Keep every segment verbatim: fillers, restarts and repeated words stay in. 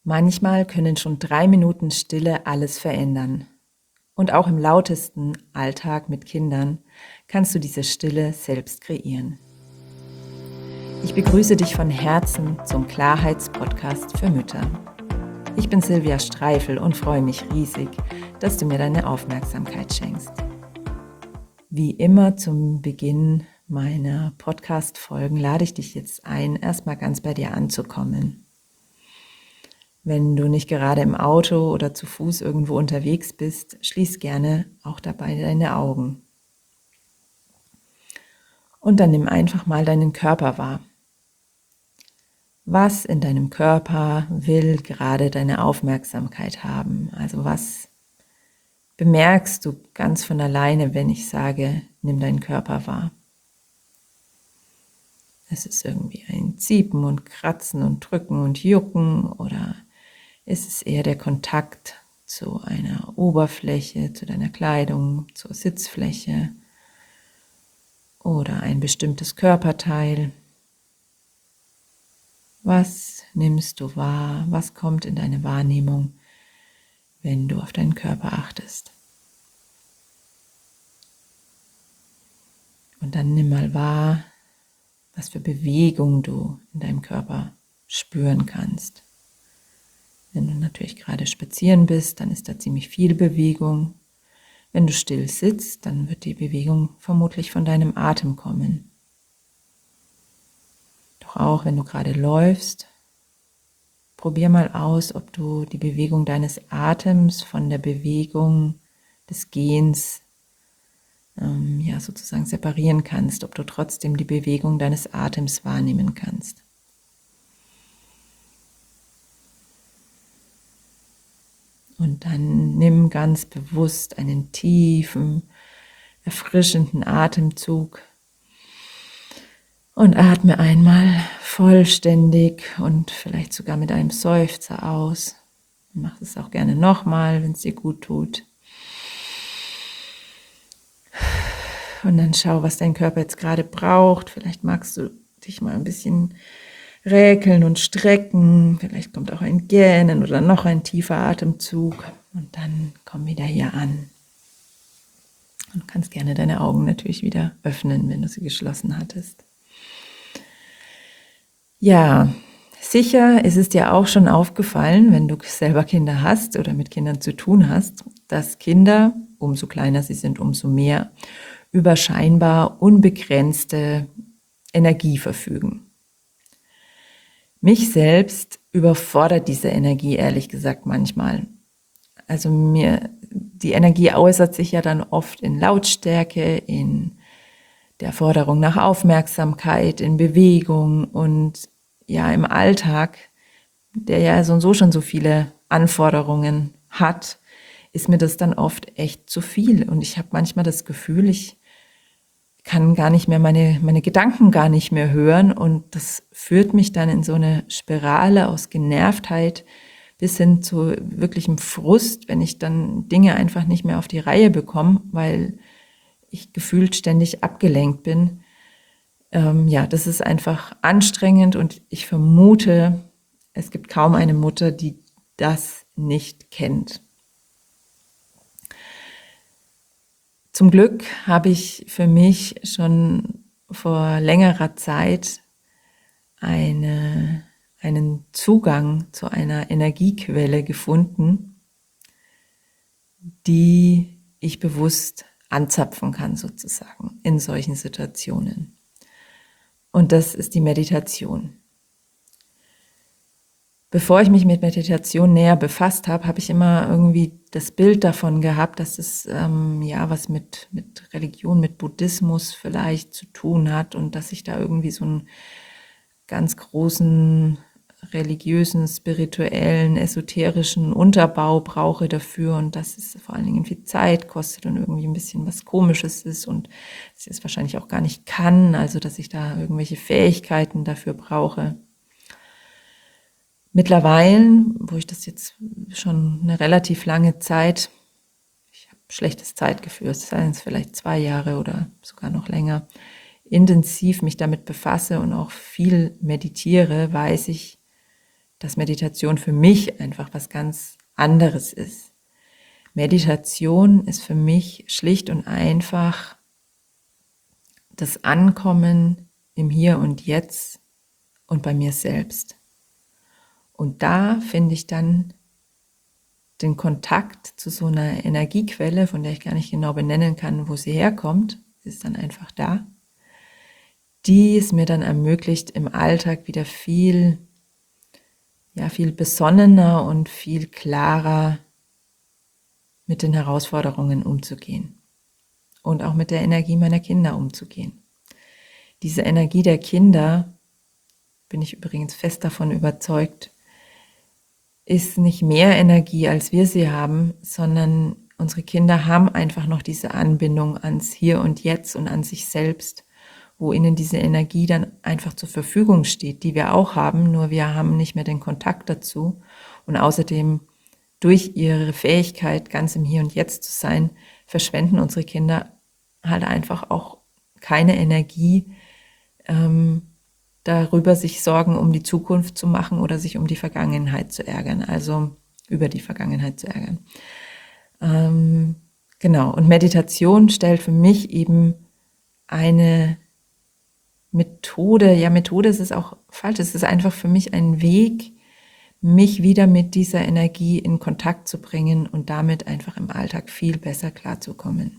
Manchmal können schon drei Minuten Stille alles verändern. Und auch im lautesten Alltag mit Kindern kannst du diese Stille selbst kreieren. Ich begrüße dich von Herzen zum Klarheitspodcast für Mütter. Ich bin Silvia Streifel und freue mich riesig, dass du mir deine Aufmerksamkeit schenkst. Wie immer zum Beginn meiner Podcast-Folgen lade ich dich jetzt ein, erstmal ganz bei dir anzukommen. Wenn du nicht gerade im Auto oder zu Fuß irgendwo unterwegs bist, schließ gerne auch dabei deine Augen. Und dann nimm einfach mal deinen Körper wahr. Was in deinem Körper will gerade deine Aufmerksamkeit haben? Also was bemerkst du ganz von alleine, wenn ich sage, nimm deinen Körper wahr? Es ist irgendwie ein Ziepen und Kratzen und Drücken und Jucken, oder ist es eher der Kontakt zu einer Oberfläche, zu deiner Kleidung, zur Sitzfläche oder ein bestimmtes Körperteil? Was nimmst du wahr? Was kommt in deine Wahrnehmung, wenn du auf deinen Körper achtest? Und dann nimm mal wahr, was für Bewegung du in deinem Körper spüren kannst. Wenn du natürlich gerade spazieren bist, dann ist da ziemlich viel Bewegung. Wenn du still sitzt, dann wird die Bewegung vermutlich von deinem Atem kommen. Doch auch wenn du gerade läufst, probier mal aus, ob du die Bewegung deines Atems von der Bewegung des Gehens ähm, ja, sozusagen separieren kannst, ob du trotzdem die Bewegung deines Atems wahrnehmen kannst. Und dann nimm ganz bewusst einen tiefen, erfrischenden Atemzug und atme einmal vollständig und vielleicht sogar mit einem Seufzer aus. Mach es auch gerne nochmal, wenn es dir gut tut. Und dann schau, was dein Körper jetzt gerade braucht. Vielleicht magst du dich mal ein bisschen räkeln und strecken, vielleicht kommt auch ein Gähnen oder noch ein tiefer Atemzug und dann komm wieder hier an. Und du kannst gerne deine Augen natürlich wieder öffnen, wenn du sie geschlossen hattest. Ja, sicher ist es dir auch schon aufgefallen, wenn du selber Kinder hast oder mit Kindern zu tun hast, dass Kinder, umso kleiner sie sind, umso mehr, über scheinbar unbegrenzte Energie verfügen. Mich selbst überfordert diese Energie ehrlich gesagt manchmal. Also mir, die Energie äußert sich ja dann oft in Lautstärke, in der Forderung nach Aufmerksamkeit, in Bewegung und ja im Alltag, der ja so und so schon so viele Anforderungen hat, ist mir das dann oft echt zu viel. Und ich habe manchmal das Gefühl, ich kann gar nicht mehr meine, meine Gedanken gar nicht mehr hören und das führt mich dann in so eine Spirale aus Genervtheit bis hin zu wirklichem Frust, wenn ich dann Dinge einfach nicht mehr auf die Reihe bekomme, weil ich gefühlt ständig abgelenkt bin. Ähm, ja, das ist einfach anstrengend und ich vermute, es gibt kaum eine Mutter, die das nicht kennt. Zum Glück habe ich für mich schon vor längerer Zeit eine, einen Zugang zu einer Energiequelle gefunden, die ich bewusst anzapfen kann sozusagen in solchen Situationen. Und das ist die Meditation. Bevor ich mich mit Meditation näher befasst habe, habe ich immer irgendwie das Bild davon gehabt, dass es ähm, ja was mit, mit Religion, mit Buddhismus vielleicht zu tun hat und dass ich da irgendwie so einen ganz großen religiösen, spirituellen, esoterischen Unterbau brauche dafür und dass es vor allen Dingen viel Zeit kostet und irgendwie ein bisschen was Komisches ist und dass ich es wahrscheinlich auch gar nicht kann, also dass ich da irgendwelche Fähigkeiten dafür brauche. Mittlerweile, wo ich das jetzt schon eine relativ lange Zeit, ich habe schlechtes Zeitgefühl, seien es vielleicht zwei Jahre oder sogar noch länger, intensiv mich damit befasse und auch viel meditiere, weiß ich, dass Meditation für mich einfach was ganz anderes ist. Meditation ist für mich schlicht und einfach das Ankommen im Hier und Jetzt und bei mir selbst. Und da finde ich dann den Kontakt zu so einer Energiequelle, von der ich gar nicht genau benennen kann, wo sie herkommt, sie ist dann einfach da, die es mir dann ermöglicht, im Alltag wieder viel, ja, viel besonnener und viel klarer mit den Herausforderungen umzugehen und auch mit der Energie meiner Kinder umzugehen. Diese Energie der Kinder, bin ich übrigens fest davon überzeugt, ist nicht mehr Energie, als wir sie haben, sondern unsere Kinder haben einfach noch diese Anbindung ans Hier und Jetzt und an sich selbst, wo ihnen diese Energie dann einfach zur Verfügung steht, die wir auch haben, nur wir haben nicht mehr den Kontakt dazu. Und außerdem, durch ihre Fähigkeit, ganz im Hier und Jetzt zu sein, verschwenden unsere Kinder halt einfach auch keine Energie, ähm, darüber sich Sorgen um die Zukunft zu machen oder sich um die Vergangenheit zu ärgern, also über die Vergangenheit zu ärgern. Ähm, genau, und Meditation stellt für mich eben eine Methode, ja Methode ist es auch falsch, es ist einfach für mich ein Weg, mich wieder mit dieser Energie in Kontakt zu bringen und damit einfach im Alltag viel besser klarzukommen.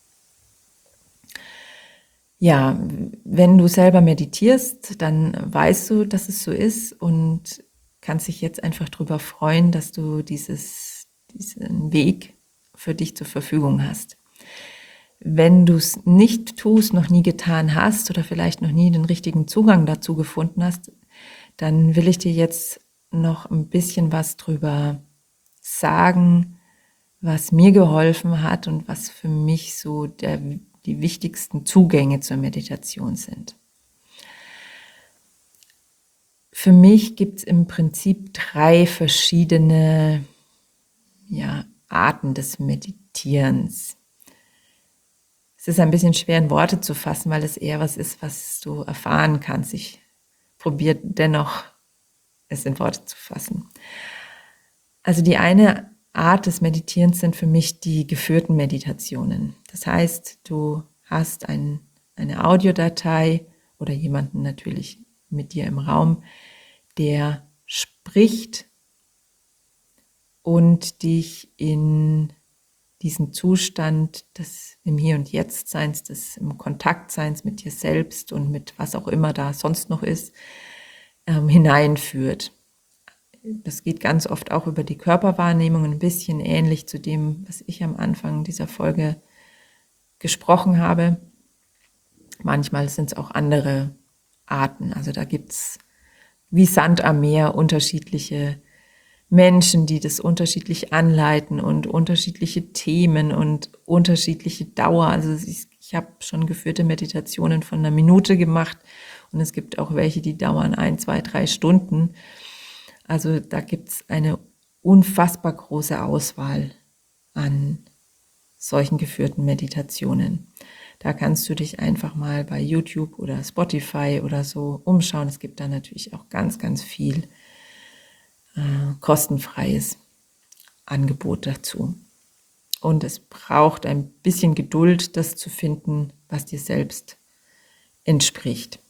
Ja, wenn du selber meditierst, dann weißt du, dass es so ist und kannst dich jetzt einfach darüber freuen, dass du dieses, diesen Weg für dich zur Verfügung hast. Wenn du es nicht tust, noch nie getan hast oder vielleicht noch nie den richtigen Zugang dazu gefunden hast, dann will ich dir jetzt noch ein bisschen was drüber sagen, was mir geholfen hat und was für mich so der, die wichtigsten Zugänge zur Meditation sind. Für mich gibt es im Prinzip drei verschiedene ja, Arten des Meditierens. Es ist ein bisschen schwer in Worte zu fassen, weil es eher was ist, was du erfahren kannst. Ich probiere dennoch, es in Worte zu fassen. Also die eine Art des Meditierens sind für mich die geführten Meditationen. Das heißt, du hast ein, eine Audiodatei oder jemanden natürlich mit dir im Raum, der spricht und dich in diesen Zustand des im Hier und Jetzt Seins, des im Kontakt Seins mit dir selbst und mit was auch immer da sonst noch ist, ähm, hineinführt. Das geht ganz oft auch über die Körperwahrnehmung, ein bisschen ähnlich zu dem, was ich am Anfang dieser Folge gesprochen habe. Manchmal sind es auch andere Arten. Also da gibt es wie Sand am Meer unterschiedliche Menschen, die das unterschiedlich anleiten und unterschiedliche Themen und unterschiedliche Dauer. Also ich, ich habe schon geführte Meditationen von einer Minute gemacht und es gibt auch welche, die dauern ein, zwei, drei Stunden. Also da gibt es eine unfassbar große Auswahl an solchen geführten Meditationen. Da kannst du dich einfach mal bei YouTube oder Spotify oder so umschauen. Es gibt da natürlich auch ganz, ganz viel äh, kostenfreies Angebot dazu. Und es braucht ein bisschen Geduld, das zu finden, was dir selbst entspricht.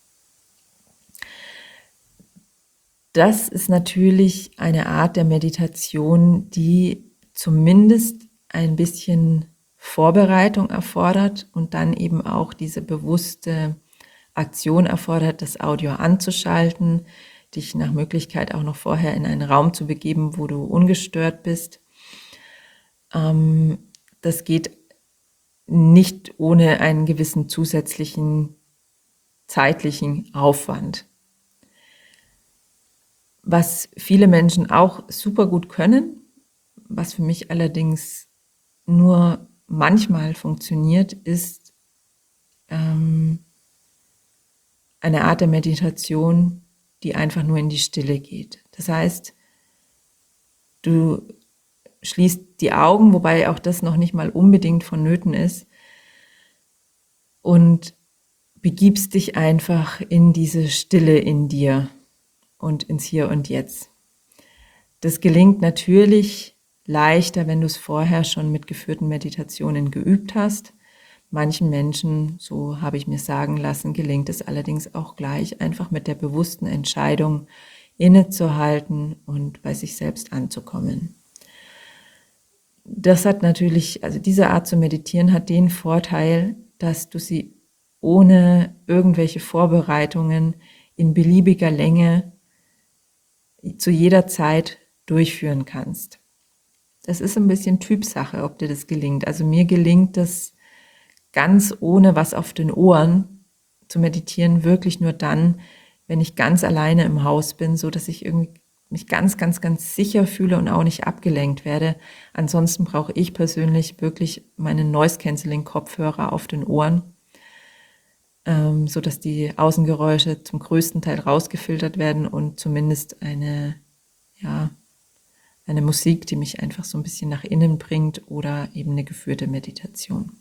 Das ist natürlich eine Art der Meditation, die zumindest ein bisschen Vorbereitung erfordert und dann eben auch diese bewusste Aktion erfordert, das Audio anzuschalten, dich nach Möglichkeit auch noch vorher in einen Raum zu begeben, wo du ungestört bist. Ähm, das geht nicht ohne einen gewissen zusätzlichen zeitlichen Aufwand. Was viele Menschen auch super gut können, was für mich allerdings nur manchmal funktioniert, ist ähm, eine Art der Meditation, die einfach nur in die Stille geht. Das heißt, du schließt die Augen, wobei auch das noch nicht mal unbedingt vonnöten ist, und begibst dich einfach in diese Stille in dir und ins Hier und Jetzt. Das gelingt natürlich leichter, wenn du es vorher schon mit geführten Meditationen geübt hast. Manchen Menschen, so habe ich mir sagen lassen, gelingt es allerdings auch gleich, einfach mit der bewussten Entscheidung innezuhalten und bei sich selbst anzukommen. Das hat natürlich, also diese Art zu meditieren hat den Vorteil, dass du sie ohne irgendwelche Vorbereitungen in beliebiger Länge zu jeder Zeit durchführen kannst. Das ist ein bisschen Typsache, ob dir das gelingt. Also mir gelingt das ganz ohne was auf den Ohren zu meditieren, wirklich nur dann, wenn ich ganz alleine im Haus bin, so dass ich irgendwie mich ganz, ganz, ganz sicher fühle und auch nicht abgelenkt werde. Ansonsten brauche ich persönlich wirklich meine Noise-Canceling-Kopfhörer auf den Ohren, ähm, so dass die Außengeräusche zum größten Teil rausgefiltert werden und zumindest eine, ja, eine Musik, die mich einfach so ein bisschen nach innen bringt oder eben eine geführte Meditation.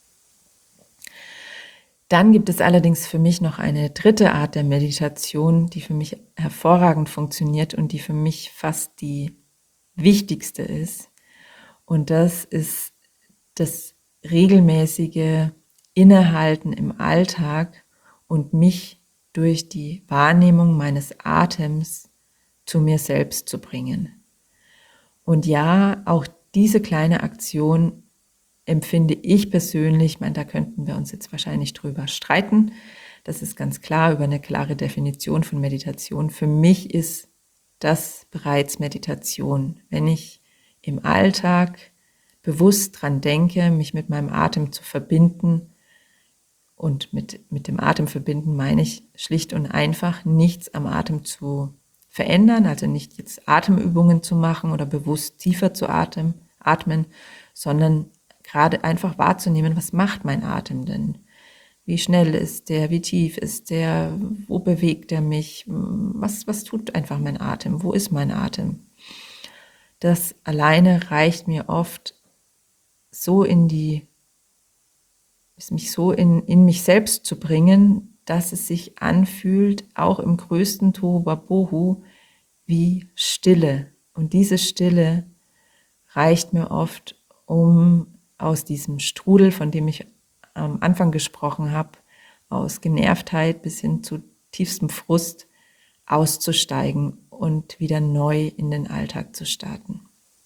Dann gibt es allerdings für mich noch eine dritte Art der Meditation, die für mich hervorragend funktioniert und die für mich fast die wichtigste ist. Und das ist das regelmäßige Innehalten im Alltag und mich durch die Wahrnehmung meines Atems zu mir selbst zu bringen. Und ja, auch diese kleine Aktion empfinde ich persönlich, ich meine, da könnten wir uns jetzt wahrscheinlich drüber streiten, das ist ganz klar, über eine klare Definition von Meditation. Für mich ist das bereits Meditation, wenn ich im Alltag bewusst dran denke, mich mit meinem Atem zu verbinden. Und mit, mit dem Atem verbinden meine ich schlicht und einfach, nichts am Atem zu verändern, also nicht jetzt Atemübungen zu machen oder bewusst tiefer zu atmen, atmen, sondern gerade einfach wahrzunehmen, was macht mein Atem denn? Wie schnell ist der? Wie tief ist der? Wo bewegt er mich? Was, was tut einfach mein Atem? Wo ist mein Atem? Das alleine reicht mir oft so in die, mich so in, in mich selbst zu bringen, dass es sich anfühlt, auch im größten Tohuwabohu, wie Stille. Und diese Stille reicht mir oft, um aus diesem Strudel, von dem ich am Anfang gesprochen habe, aus Genervtheit bis hin zu tiefstem Frust auszusteigen und wieder neu in den Alltag zu starten.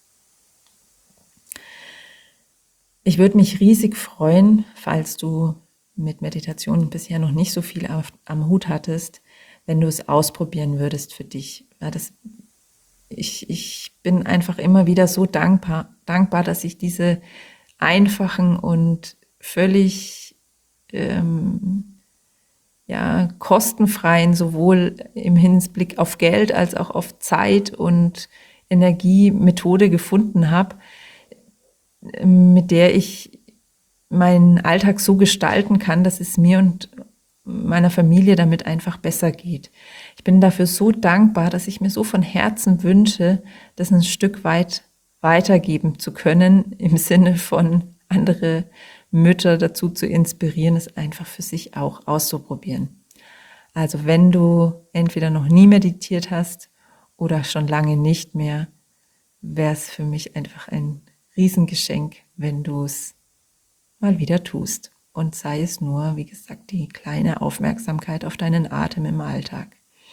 Ich würde mich riesig freuen, falls du mit Meditation bisher noch nicht so viel auf, am Hut hattest, wenn du es ausprobieren würdest für dich. Ja, das, ich, ich bin einfach immer wieder so dankbar, dankbar, dass ich diese einfachen und völlig ähm, ja, kostenfreien, sowohl im Hinblick auf Geld als auch auf Zeit und Energie Methode gefunden habe, mit der ich meinen Alltag so gestalten kann, dass es mir und meiner Familie damit einfach besser geht. Ich bin dafür so dankbar, dass ich mir so von Herzen wünsche, das ein Stück weit weitergeben zu können, im Sinne von andere Mütter dazu zu inspirieren, es einfach für sich auch auszuprobieren. Also wenn du entweder noch nie meditiert hast oder schon lange nicht mehr, wäre es für mich einfach ein Riesengeschenk, wenn du es mal wieder tust. Und sei es nur, wie gesagt, die kleine Aufmerksamkeit auf deinen Atem im Alltag.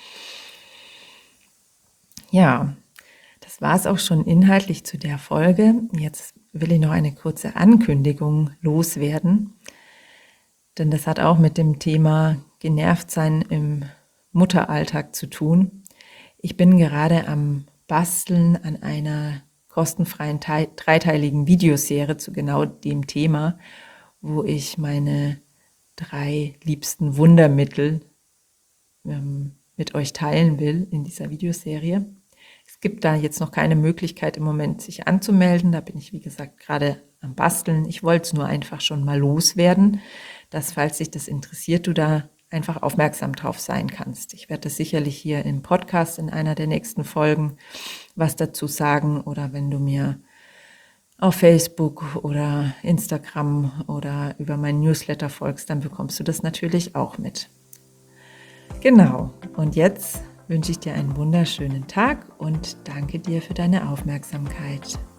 Ja, das war es auch schon inhaltlich zu der Folge. Jetzt will ich noch eine kurze Ankündigung loswerden, denn das hat auch mit dem Thema Genervtsein im Mutteralltag zu tun. Ich bin gerade am Basteln an einer kostenfreien dreiteiligen Videoserie zu genau dem Thema, wo ich meine drei liebsten Wundermittel ähm, mit euch teilen will in dieser Videoserie. Es gibt da jetzt noch keine Möglichkeit im Moment, sich anzumelden. Da bin ich, wie gesagt, gerade am Basteln. Ich wollte es nur einfach schon mal loswerden, dass, falls dich das interessiert, du da einfach aufmerksam drauf sein kannst. Ich werde das sicherlich hier im Podcast in einer der nächsten Folgen was dazu sagen, oder wenn du mir auf Facebook oder Instagram oder über meinen Newsletter folgst, dann bekommst du das natürlich auch mit. Genau, und jetzt wünsche ich dir einen wunderschönen Tag und danke dir für deine Aufmerksamkeit.